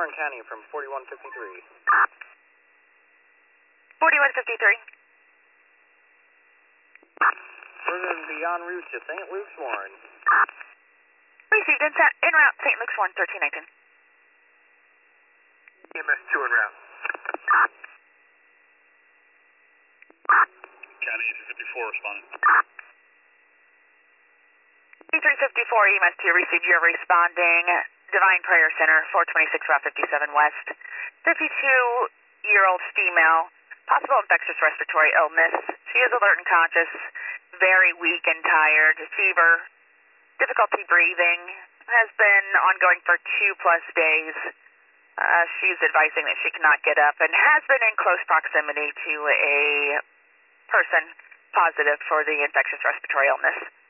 Warren County from 4153. 4153. We're going to be en route to St. Luke's, Warren. Received en route, St. Luke's, Warren, 1319. EMS 2 en route. County 354 responding. 354 EMS 2 received. You're responding. Divine Prayer Center, 426 Route 57 West. 52-year-old female, possible infectious respiratory illness. She is alert and conscious, very weak and tired, fever, difficulty breathing, has been ongoing for 2+ days. She's advising that she cannot get up and has been in close proximity to a person positive for the infectious respiratory illness.